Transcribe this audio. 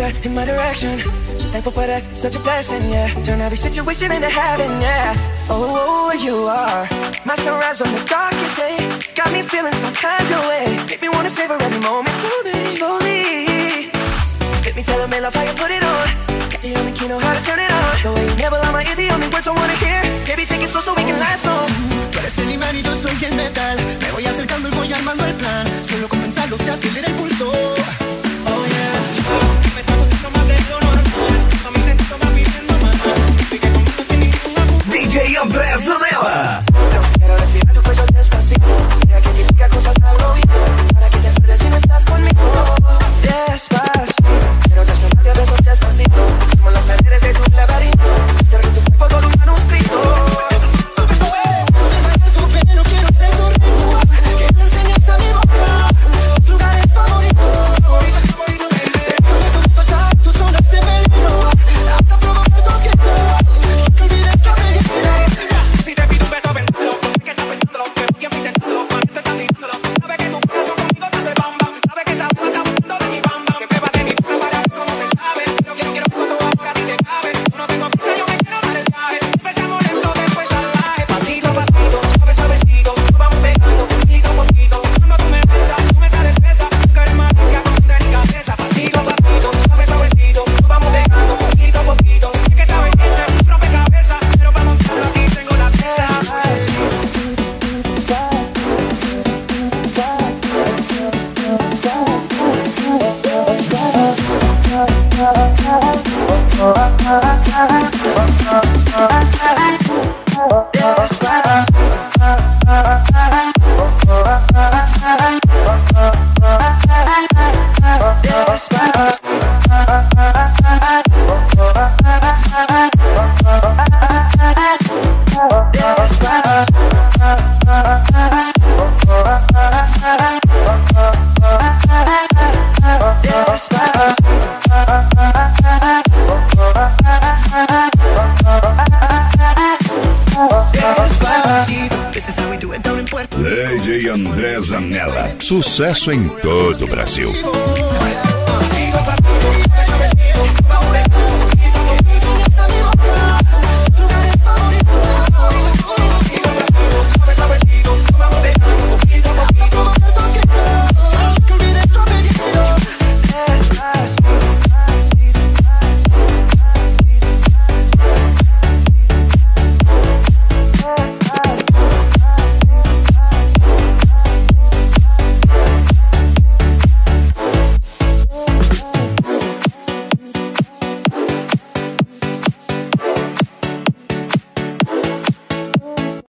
that in my direction. So thankful for that, such a blessing, yeah. Turn every situation into heaven, yeah. Oh, you are my sunrise on the darkest day. Got me feeling some kind of way. Make me wanna savor every moment slowly, slowly. Let me tell me love how you put it on. The only key know how to turn it on. The way you never lie my ear, the only words I wanna hear. Baby, take it slow so we can last long. Tú eres el imán y yo soy el metal. Me voy acercando y voy armando el plan. Solo con pensarlo se acelera el pulso. Oh yeah. Me está gustando más de lo normal. A mí se me está pidiendo más. Sigue conmigo sin ningún apuro. DJ André Zanella. Quiero respirar tu cuello despacito. Deja que te diga cosas al oído. Para que te acuerdes si no estás conmigo. Despacito. Quiero desnudarte a besos despacito. Como las paredes de tu laberinto. Cerré tu cuerpo con un manuscrito. DJ André Zanella. Sucesso em todo o Brasil.